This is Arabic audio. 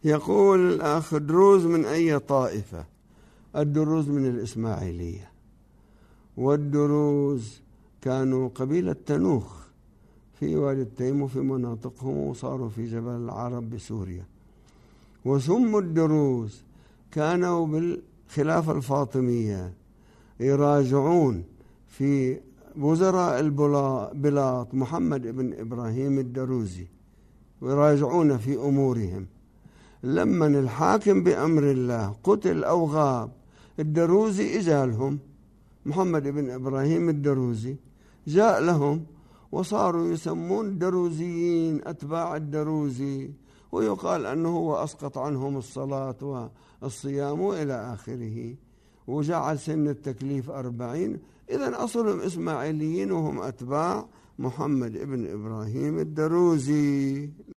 يقول الأخ: دروز من أي طائفة؟ الدروز من الإسماعيلية، والدروز كانوا قبيلة تنوخ في وادي التيم وفي مناطقهم، وصاروا في جبل العرب بسوريا. وسموا الدروز كانوا بالخلافة الفاطمية يراجعون في وزراء البلاط محمد بن إبراهيم الدروزي، ويراجعون في أمورهم. لما الحاكم بأمر الله قتل أو غاب، الدروزي إجالهم، محمد بن إبراهيم الدروزي جاء لهم، وصاروا يسمون دروزيين أتباع الدروزي، ويقال أنه هو أسقط عنهم الصلاة والصيام وإلى آخره، وجعل سن التكليف 40. إذن أصلهم إسماعيليين وهم أتباع محمد بن إبراهيم الدروزي.